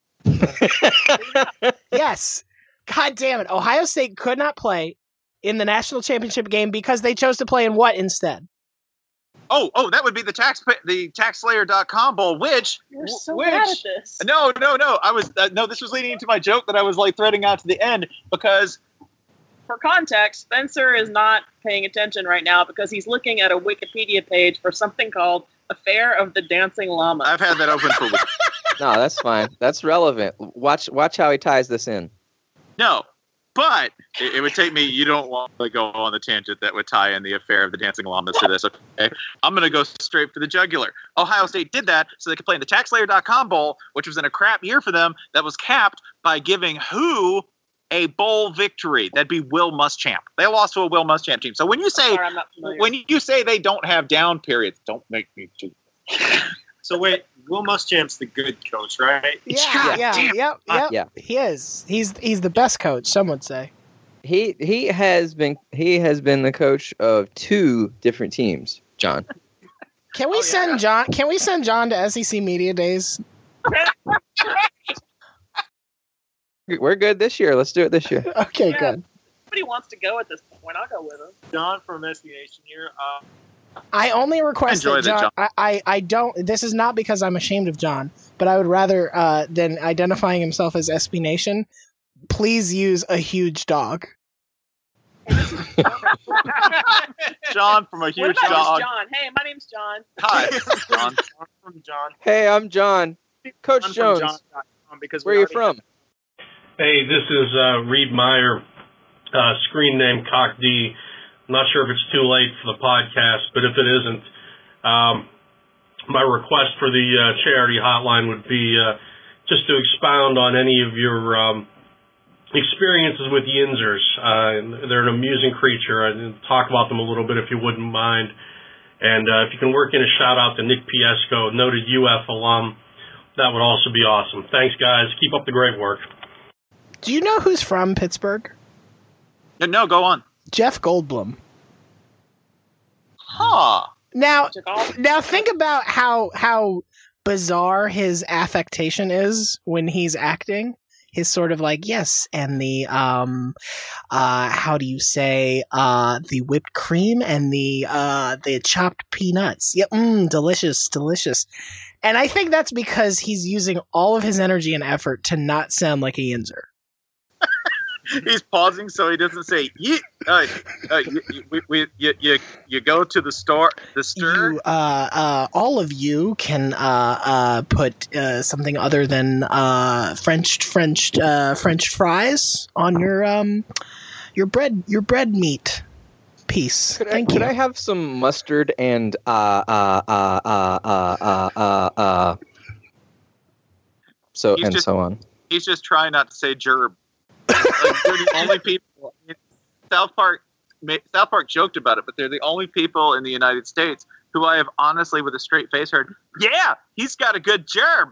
Yes. God damn it. Ohio State could not play in the national championship game because they chose to play in what instead? Oh, oh, that would be the tax the taxslayer dot com bowl, which You're so which, bad at this. No, no, no. I was uh, no. This was leading into my joke that I was like threading out to the end because For context, Spencer is not paying attention right now because he's looking at a Wikipedia page for something called Affair of the Dancing Llama. I've had that open for weeks. No, that's fine. That's relevant. Watch, watch how he ties this in. No, but it, it would take me. You don't want to go on the tangent that would tie in the Affair of the Dancing Llamas to this. Okay, I'm going to go straight for the jugular. Ohio State did that so they could play in the taxslayer dot com bowl, which was in a crap year for them. That was capped by giving who a bowl victory. That'd be Will Muschamp. They lost to a Will Muschamp team. So when you say Sorry, I'm not familiar. when you say they don't have down periods, don't make me do. So wait, Will Muschamp's the good coach, right? Yeah, yeah, damn. yep, yep. Yeah. He is. He's he's the best coach, some would say. He he has been he has been the coach of two different teams, John. Can we oh, send yeah. John? Can we send John to S E C Media Days? We're good this year. Let's do it this year. Okay, yeah, good. Nobody wants to go at this point. I'll go with him. John from S B Nation here. Uh, I only request that John. John. I, I I don't. This is not because I'm ashamed of John, but I would rather uh, than identifying himself as S B Nation, please use a huge dog. John from a huge what about dog. John? Hey, my name's John. Hi, John. I'm from John. Hey, I'm John. Coach I'm Jones. John. Because where are you from? Hey, this is uh, Reed Meyer, uh, screen name Cock D. I'm not sure if it's too late for the podcast, but if it isn't, um, my request for the uh, charity hotline would be uh, just to expound on any of your um, experiences with Yinzers. Uh, they're an amusing creature. I'd talk about them a little bit if you wouldn't mind. And uh, if you can work in a shout out to Nick Piesco, noted U F alum, that would also be awesome. Thanks, guys. Keep up the great work. Do you know who's from Pittsburgh? No, go on. Jeff Goldblum. Huh. Now, now think about how how bizarre his affectation is when he's acting. His sort of like, yes, and the, um, uh, how do you say, uh, the whipped cream and the, uh, the chopped peanuts. Yep, mmm, delicious, delicious. And I think that's because he's using all of his energy and effort to not sound like a Yinzer. He's pausing so he doesn't say "Ye." Uh, uh, you, you, we, you, you, you go to the store, the stir. You, uh, uh, all of you can uh, uh, put uh, something other than uh, French French uh, French fries on your um your bread your bread meat piece. Could Thank I, you. Could I have some mustard and uh uh uh uh uh uh uh, uh so He's and just, so on. He's just trying not to say gerb. Like, they're the only people. South Park, South Park joked about it, but they're the only people in the United States who I have honestly, with a straight face, heard, "Yeah, he's got a good gerb."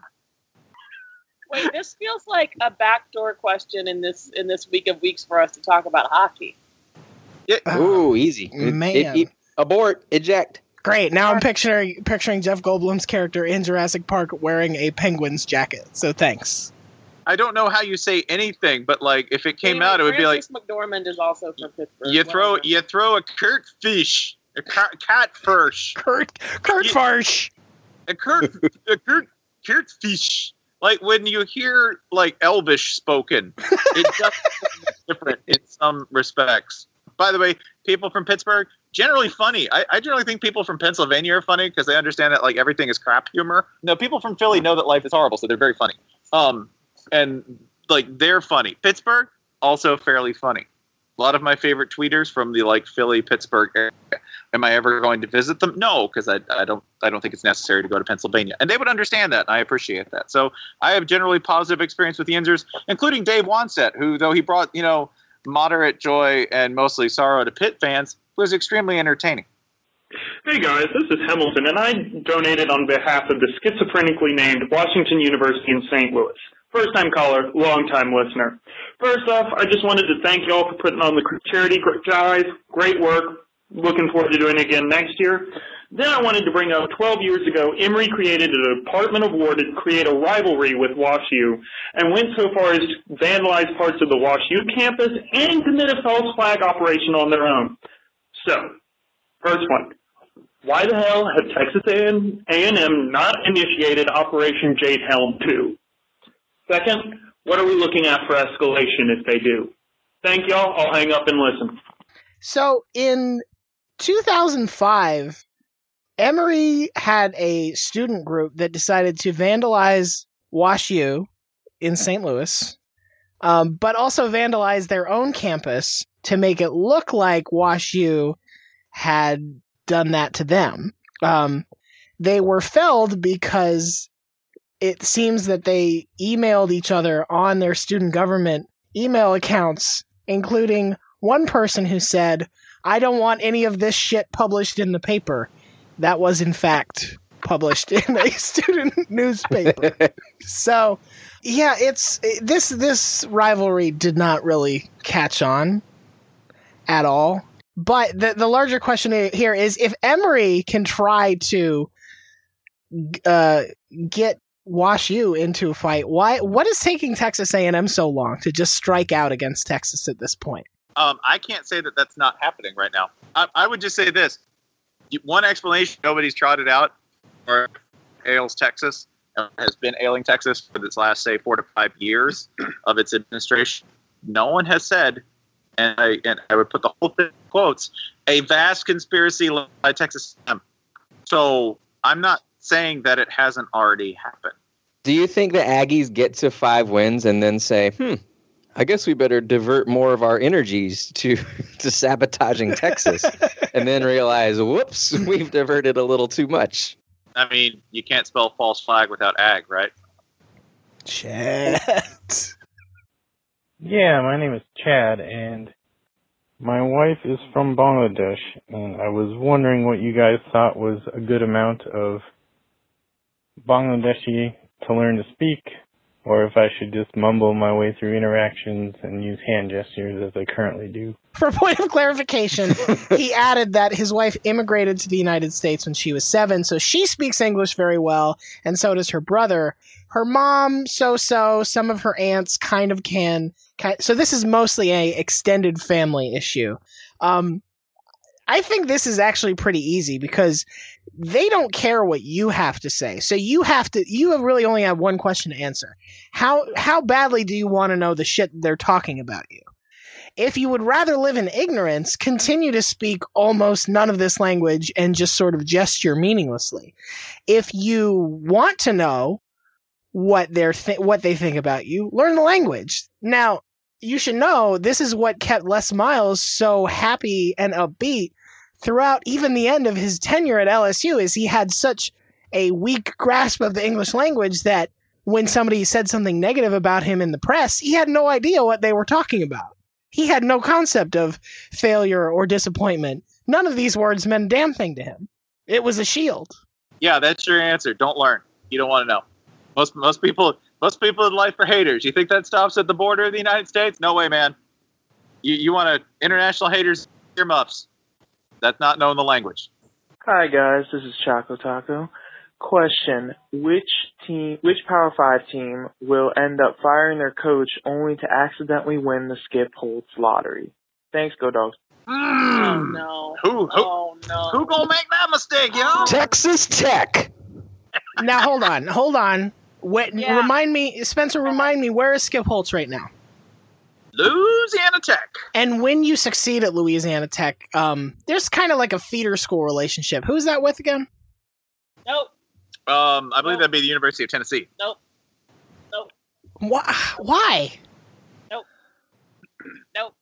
Wait, this feels like a backdoor question in this in this week of weeks for us to talk about hockey. Yeah. Ooh, easy. Man. It, it, abort. Eject. Great. Now I'm picturing picturing Jeff Goldblum's character in Jurassic Park wearing a Penguins jacket. So thanks. I don't know how you say anything, but like if it came anyway, out, it would Francis be like McDormand is also from Pittsburgh. you throw you throw a Kurt fish, a cat, cat fish, Kurt Kurt Farsh, a Kurt a Kurt Kurt fish. Like when you hear like Elvish spoken, it does sound different in some respects. By the way, people from Pittsburgh generally funny. I, I generally think people from Pennsylvania are funny because they understand that like everything is crap humor. No, people from Philly know that life is horrible, so they're very funny. Um. And, like, they're funny. Pittsburgh, also fairly funny. A lot of my favorite tweeters from the, like, Philly, Pittsburgh area. Am I ever going to visit them? No, because I, I don't I don't think it's necessary to go to Pennsylvania. And they would understand that, and I appreciate that. So I have generally positive experience with the Yinzers, including Dave Wanset, who, though he brought, you know, moderate joy and mostly sorrow to Pitt fans, was extremely entertaining. Hey guys, this is Hamilton, and I donated on behalf of the schizophrenically named Washington University in Saint Louis. First-time caller, long-time listener. First off, I just wanted to thank you all for putting on the charity, guys. Great work. Looking forward to doing it again next year. Then I wanted to bring up twelve years ago, Emory created a Department of War to create a rivalry with WashU and went so far as to vandalize parts of the WashU campus and commit a false flag operation on their own. So, first one. Why the hell have Texas A and M not initiated Operation Jade Helm two? Second, what are we looking at for escalation if they do? Thank y'all. I'll hang up and listen. So in two thousand five, Emory had a student group that decided to vandalize WashU in Saint Louis, um, but also vandalize their own campus to make it look like WashU had done that to them. Um, they were felled because it seems that they emailed each other on their student government email accounts, including one person who said, "I don't want any of this shit published in the paper." That was, in fact, published in a student newspaper. So, yeah, it's this this rivalry did not really catch on. at all. But the the larger question here is if Emory can try to uh, get Wash U into a fight, why? What is taking Texas A and M so long to just strike out against Texas at this point? Um, I can't say that that's not happening right now. I, I would just say this. One explanation nobody's trotted out or ails Texas has been ailing Texas for this last, say, four to five years of its administration. No one has said, and I, and I would put the whole thing in quotes, a vast conspiracy led by Texas A and M. So I'm not saying that it hasn't already happened. Do you think the Aggies get to five wins and then say, hmm, I guess we better divert more of our energies to, to sabotaging Texas and then realize, whoops, we've diverted a little too much? I mean, you can't spell false flag without ag, right? Chat. Yeah, my name is Chad, and my wife is from Bangladesh, and I was wondering what you guys thought was a good amount of Bangladeshi to learn to speak, or if I should just mumble my way through interactions and use hand gestures as I currently do. For a point of clarification, he added that his wife immigrated to the United States when she was seven, so she speaks English very well, and so does her brother. Her mom, so-so, some of her aunts kind of can. Kind, so this is mostly a extended family issue. Um, I think this is actually pretty easy because they don't care what you have to say. So you have to, you have really only have one question to answer. How, how badly do you want to know the shit they're talking about you? If you would rather live in ignorance, continue to speak almost none of this language and just sort of gesture meaninglessly. If you want to know what they're th- what they think about you, learn the language. Now, you should know this is what kept Les Miles so happy and upbeat throughout even the end of his tenure at L S U, is he had such a weak grasp of the English language that when somebody said something negative about him in the press, he had no idea what they were talking about. He had no concept of failure or disappointment. None of these words meant a damn thing to him. It was a shield. Yeah, that's your answer. Don't learn. You don't want to know. Most most people most people in life are haters. You think that stops at the border of the United States? No way, man. You you want to international haters, earmuffs. That's not knowing the language. Hi guys, this is Choco Taco. Question: Which team, which Power Five team, will end up firing their coach only to accidentally win the Skip Holtz lottery? Thanks, go Dogs. Mm. Oh no! Who who Oh no! who gonna make that mistake, yo? Texas Tech. Now hold on, hold on. Wait, Yeah. Remind me, Spencer. Remind me, where is Skip Holtz right now? Louisiana Tech. And when you succeed at Louisiana Tech, um, there's kind of like a feeder school relationship. Who's that with again? Nope. Um, I believe that'd be the University of Tennessee. Nope. Nope. Why? Why? Nope. Nope.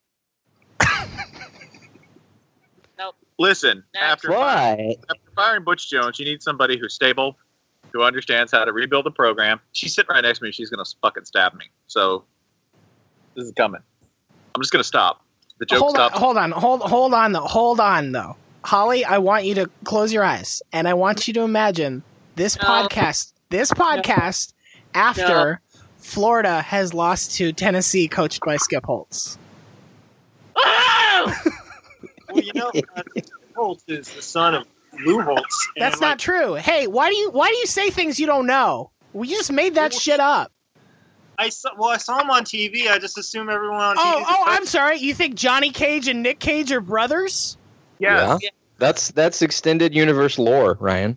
Nope. Listen, after Why? firing, after firing Butch Jones, you need somebody who's stable, who understands how to rebuild the program. She's sitting right next to me. She's gonna fucking stab me. So this is coming. I'm just gonna stop. The joke hold stops. on, hold on, hold hold on though, hold on though. Holly, I want you to close your eyes and I want you to imagine this No. podcast, this podcast after Florida has lost to Tennessee, coached by Skip Holtz. Oh! Well, you know, uh, Holtz is the son of Lou Holtz. and, That's like, not true. Hey, why do you why do you say things you don't know? We just made that shit up. I saw. Well, I saw him on T V. I just assume everyone on T V. Oh, is oh, a I'm sorry. You think Johnny Cage and Nick Cage are brothers? Yeah. That's that's extended universe lore, Ryan.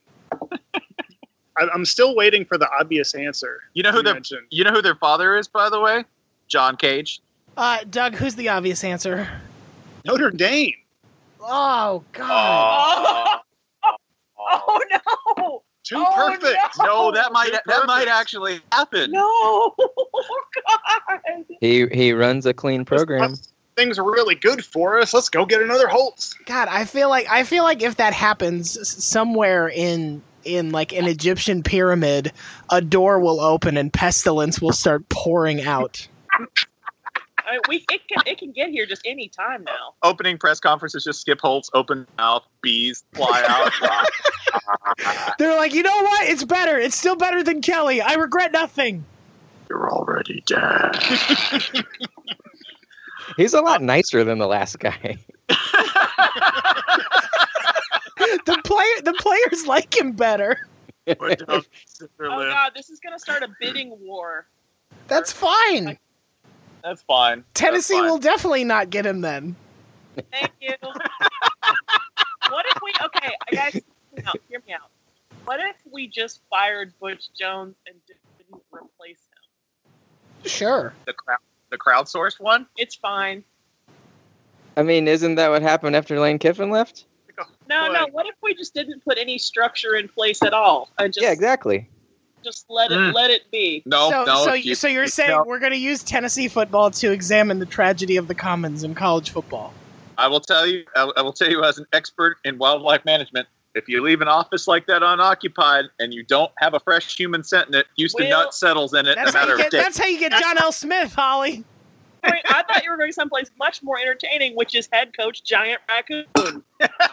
I, I'm still waiting for the obvious answer. You know who their mentioned. you know who their father is, by the way? John Cage. Uh, Doug, who's the obvious answer? Notre Dame. Oh God. Oh, oh no! Too Oh, perfect. no. No, that might Too that might perfect. actually happen. No! God! He he runs a clean program. Things are really good for us. Let's go get another Holtz. God, I feel like I feel like if that happens s- somewhere in in like an Egyptian pyramid, a door will open and pestilence will start pouring out. I mean, we it can it can get here just any time now. Opening press conference is just Skip Holtz, open mouth, bees fly out. They're like, you know what? It's better. It's still better than Kelly. I regret nothing. You're already dead. He's a lot nicer than the last guy. the player, the players like him better. Oh God, this is gonna start a bidding war. That's fine. That's fine. Tennessee That's fine. will definitely not get him then. Thank you. What if we? Okay, guys, hear me out. Hear me out. What if we just fired Butch Jones and didn't replace him? Sure. The crowd, the crowdsourced one. It's fine. I mean, isn't that what happened after Lane Kiffin left? No, no. What if we just didn't put any structure in place at all and just Yeah, exactly. just let it Mm. let it be? No, so, no. so, you- so you're saying no. we're going to use Tennessee football to examine the tragedy of the commons in college football? I will tell you. I will- I will tell you as an expert in wildlife management. If you leave an office like that unoccupied and you don't have a fresh human scent in it, Houston Well, Nutt settles in it in That's a how, matter you of get, days. that's how you get John L. Smith, Holly. Wait, I thought you were going someplace much more entertaining, which is head coach Giant Raccoon.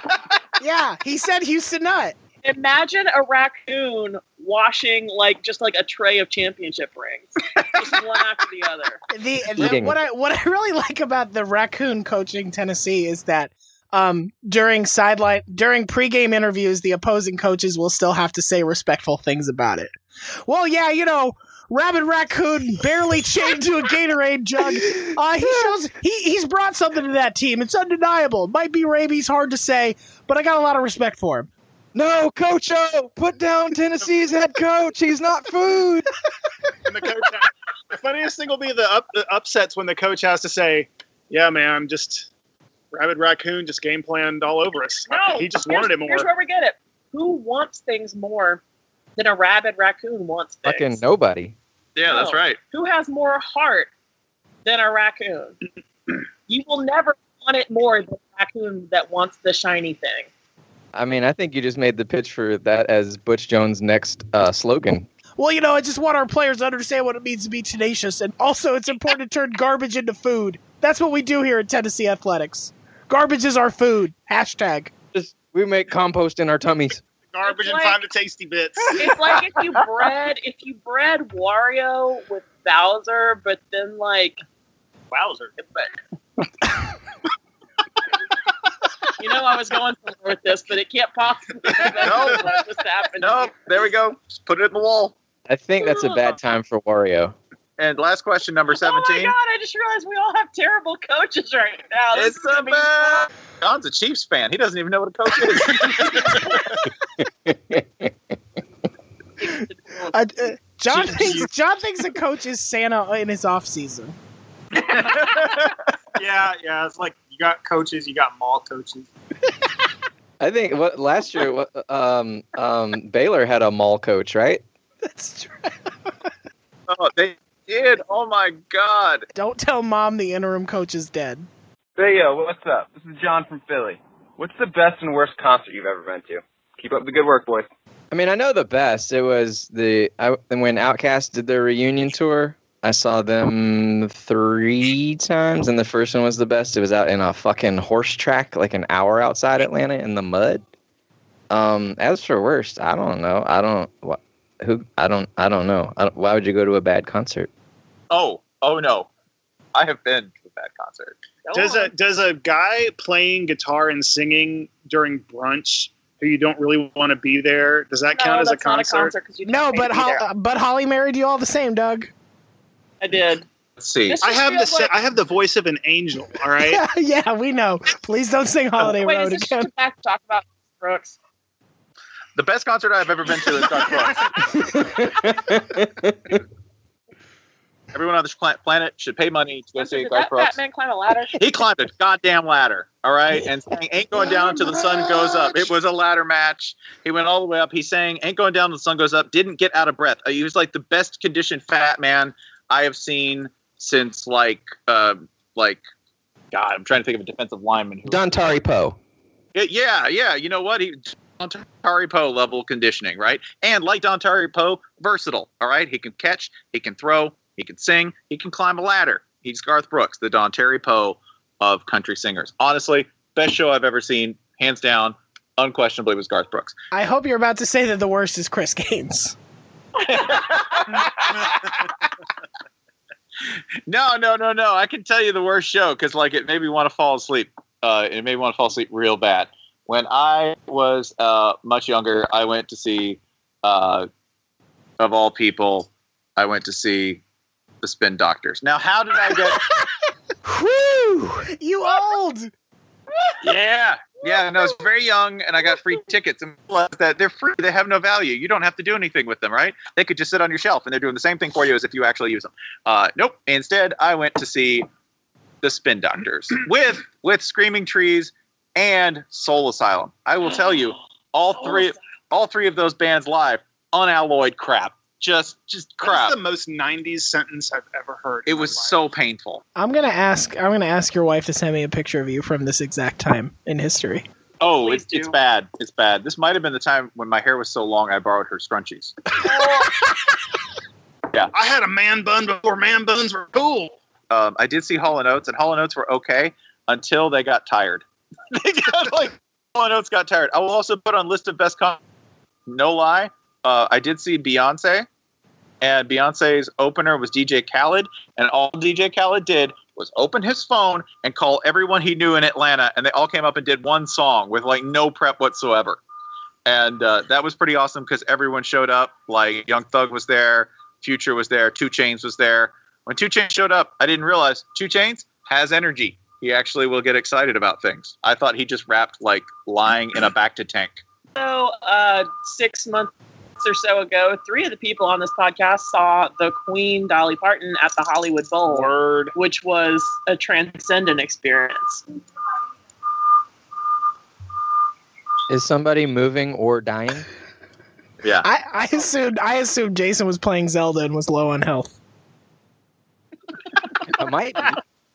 Yeah, he said Houston Nutt. Imagine a raccoon washing like just like a tray of championship rings, just one after the other. The, the Eating. what I what I really like about the raccoon coaching Tennessee is that um, during sideline during pregame interviews, the opposing coaches will still have to say respectful things about it. Well, yeah, you know, Rabid Raccoon barely chained to a Gatorade jug. Uh, he shows he he's brought something to that team. It's undeniable. Might be rabies, hard to say, but I got a lot of respect for him. No, Coach O, put down Tennessee's head coach. He's not food. And the, coach, the funniest thing will be the, up, the upsets when the coach has to say, "Yeah, man, just Rabid Raccoon just game planned all over us. No, he just here's- wanted it more." Here's where we get it. Who wants things more than a rabid raccoon wants things? Fucking nobody. Yeah, that's No. right. Who has more heart than a raccoon? You will never want it more than a raccoon that wants the shiny thing. I mean, I think you just made the pitch for that as Butch Jones' next uh, slogan. Well, you know, I just want our players to understand what it means to be tenacious, and also it's important to turn garbage into food. That's what we do here at Tennessee Athletics. Garbage is our food. Hashtag. Just we make compost in our tummies. Garbage It's and like- find the tasty bits. It's like if you bred if you bred Wario with Bowser, but then like Wowzer. but you know I was going somewhere with this, but it can't possibly be No. what just happened. No, there we go. Just put it in the wall. I think that's a bad time for Wario. And last question, number Oh my seventeen. god, I just realized we all have terrible coaches right now. This It's is gonna the be best. John's a Chiefs fan. He doesn't even know what a coach is. Uh, uh, John thinks John thinks a coach is Santa in his off season. Yeah, yeah. It's like you got coaches, you got mall coaches. I think what last year, what, um, um, Baylor had a mall coach, right? That's true. Oh, they did. Oh my God. Don't tell mom the interim coach is dead. Hey, yo, what's up? This is John from Philly. What's the best and worst concert you've ever been to? Keep up the good work, boys. I mean, I know the best. It was the I, when Outkast did their reunion tour. I saw them three times, and the first one was the best. It was out in a fucking horse track, like an hour outside Atlanta in the mud. Um, as for worst, I don't know. I don't. What, who? I don't. I don't know. I don't, why would you go to a bad concert? Oh, oh no. I have been to a bad concert. Does a does a guy playing guitar and singing during brunch who you don't really want to be there, does that count No, as a that's not concert? a concert because you No, don't pay but to be Ho- there. uh, but Holly married you all the same, Doug. I did. Let's see. This I just have the feels sa- like- I have the voice of an angel. All right. Yeah, we know. Please don't sing Holiday Wait, Road is this again. just back to talk about Brooks? The best concert I've ever been to is Garth Brooks. Everyone on this pla- planet should pay money to go see Did Garth that Brooks. fat man climb a ladder? He climbed a goddamn ladder, all right, and sang "Ain't Going Down Till the Sun Goes Up." It was a ladder match. He went all the way up. He sang "Ain't Going Down Till the Sun Goes Up." Didn't get out of breath. He was like the best conditioned fat man I have seen since like, uh, like, God, I'm trying to think of a defensive lineman. Who, Dontari Poe. yeah, yeah. You know what? He Dontari Poe level conditioning, right? And like Dontari Poe, versatile. All right, he can catch, he can throw, he can sing, he can climb a ladder. He's Garth Brooks, the Dontari Poe of country singers. Honestly, best show I've ever seen, hands down, unquestionably, was Garth Brooks. I hope you're about to say that the worst is Chris Gaines. No, no, no, no. I can tell you the worst show because, like, it made me want to fall asleep. Uh, it made me want to fall asleep real bad. When I was uh, much younger, I went to see, uh, of all people, I went to see the Spin Doctors. Now, how did I get? Whew! You old? Yeah, yeah. And I was very young, and I got free tickets. And realized that they're free; they have no value. You don't have to do anything with them, right? They could just sit on your shelf, and they're doing the same thing for you as if you actually use them. Uh, nope. Instead, I went to see the Spin Doctors with with Screaming Trees and Soul Asylum. I will tell you, all three, all three of those bands live, unalloyed crap. Just, just crap. That's the most nineties sentence I've ever heard. It was so painful. I'm gonna ask. I'm gonna ask your wife to send me a picture of you from this exact time in history. Oh, it's, it's bad. It's bad. This might have been the time when my hair was so long I borrowed her scrunchies. Yeah, I had a man bun before man buns were cool. Um, I did see Hall and Oates, and Hall and Oates were okay until they got tired. They got like Hall and Oates got tired. I will also put on list of best con. No lie. Uh, I did see Beyonce, and Beyonce's opener was D J Khaled, and all D J Khaled did was open his phone and call everyone he knew in Atlanta, and they all came up and did one song with like no prep whatsoever. And uh, that was pretty awesome because everyone showed up. Like Young Thug was there, Future was there, two Chainz was there. When two Chainz showed up, I didn't realize two Chainz has energy. He actually will get excited about things. I thought he just rapped like lying in a Bacta tank. So, uh, six months or so ago, three of the people on this podcast saw the Queen Dolly Parton at the Hollywood Bowl, Word. which was a transcendent experience. Is somebody moving or dying? Yeah. I, I assumed. I assumed Jason was playing Zelda and was low on health. I might be.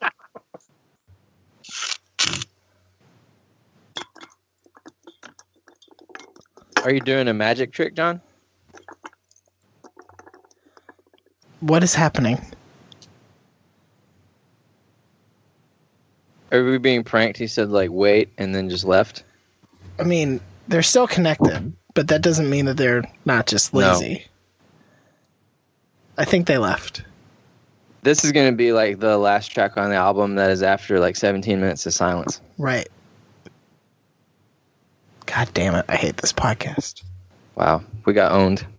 Are you doing a magic trick, John? What is happening? Are we being pranked? He said, like, wait, and then just left. I mean, they're still connected, but that doesn't mean that they're not just lazy. No. I think they left. This is going to be, like, the last track on the album that is after, like, seventeen minutes of silence. Right. God damn it. I hate this podcast. Wow. We got owned.